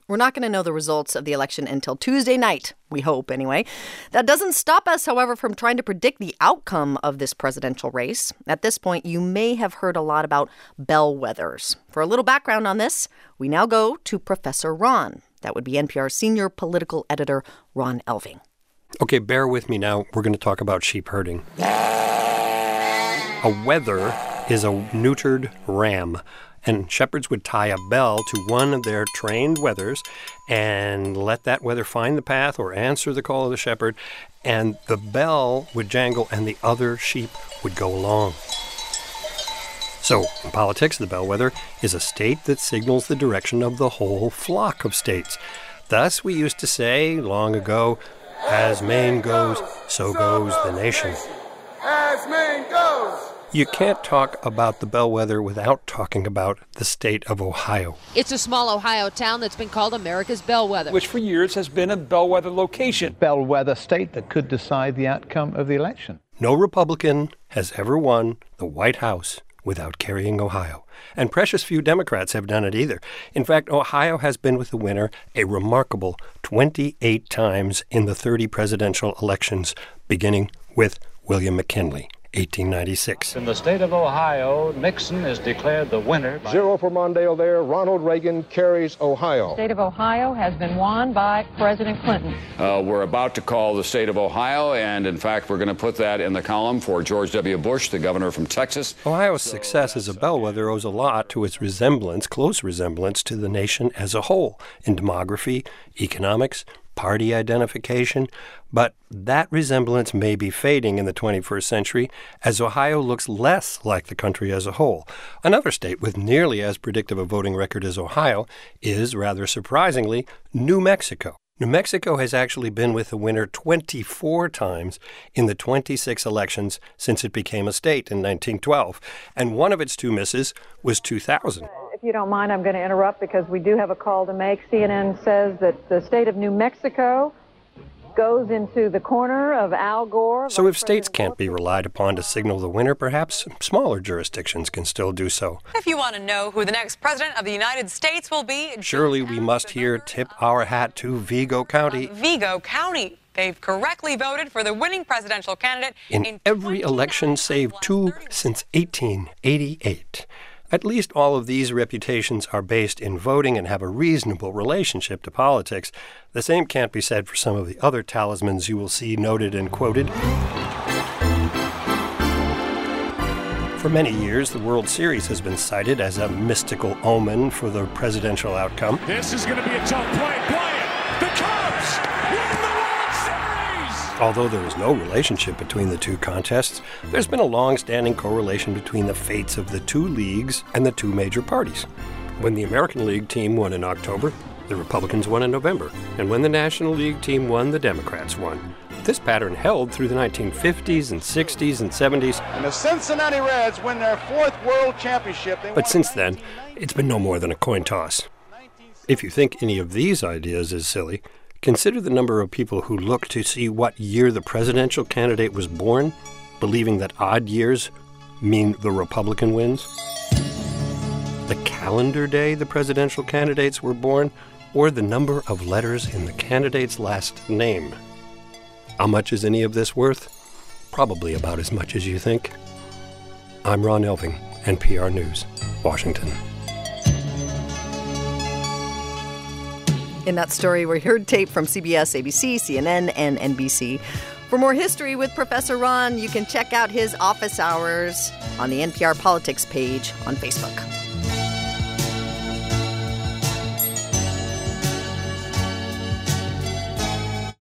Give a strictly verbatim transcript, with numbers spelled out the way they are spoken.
We're not going to know the results of the election until Tuesday night, we hope anyway. That doesn't stop us, however, from trying to predict the outcome of this presidential race. At this point, you may have heard a lot about bellwethers. For a little background on this, we now go to Professor Ron. That would be N P R's senior political editor, Ron Elving. Okay, bear with me now. We're going to talk about sheep herding. A wether is a neutered ram, and shepherds would tie a bell to one of their trained wethers and let that wether find the path or answer the call of the shepherd, and the bell would jangle and the other sheep would go along. So, in politics, the bellwether is a state that signals the direction of the whole flock of states. Thus, we used to say long ago, as Maine goes, so goes the nation. As Maine goes! You can't talk about the bellwether without talking about the state of Ohio. It's a small Ohio town that's been called America's bellwether, which for years has been a bellwether location. Bellwether state that could decide the outcome of the election. No Republican has ever won the White House without carrying Ohio. And precious few Democrats have done it either. In fact, Ohio has been with the winner a remarkable twenty-eight times in the thirty presidential elections, beginning with William McKinley, eighteen ninety-six. In the state of Ohio, Nixon is declared the winner. Zero for Mondale there. Ronald Reagan carries Ohio. The state of Ohio has been won by President Clinton. Uh, we're about to call the state of Ohio, and in fact, we're going to put that in the column for George W. Bush, the governor from Texas. Ohio's success as a bellwether owes a lot to its resemblance, close resemblance, to the nation as a whole in demography, economics, party identification, but that resemblance may be fading in the twenty-first century as Ohio looks less like the country as a whole. Another state with nearly as predictive a voting record as Ohio is, rather surprisingly, New Mexico. New Mexico has actually been with the winner twenty-four times in the twenty-six elections since it became a state in nineteen twelve, and one of its two misses was two thousand. If you don't mind, I'm going to interrupt because we do have a call to make. C N N says that the state of New Mexico goes into the corner of Al Gore. So if states can't be relied upon to signal the winner, perhaps smaller jurisdictions can still do so. If you want to know who the next president of the United States will be, surely we must here tip our hat to Vigo County. Vigo County. They've correctly voted for the winning presidential candidate in, in every election save two since eighteen eighty-eight. At least all of these reputations are based in voting and have a reasonable relationship to politics. The same can't be said for some of the other talismans you will see noted and quoted. For many years, the World Series has been cited as a mystical omen for the presidential outcome. This is going to be a tough play. Bryant, the Cubs win the World Series! Although there is no relationship between the two contests, there's been a long-standing correlation between the fates of the two leagues and the two major parties. When the American League team won in October, the Republicans won in November. And when the National League team won, the Democrats won. This pattern held through the nineteen fifties and sixties and seventies. And the Cincinnati Reds win their fourth World Championship. They but since then, it's been no more than a coin toss. If you think any of these ideas is silly, consider the number of people who look to see what year the presidential candidate was born, believing that odd years mean the Republican wins. The calendar day the presidential candidates were born, or the number of letters in the candidate's last name. How much is any of this worth? Probably about as much as you think. I'm Ron Elving, N P R News, Washington. In that story, we heard tape from C B S, A B C, C N N, and N B C. For more history with Professor Ron, you can check out his office hours on the N P R Politics page on Facebook.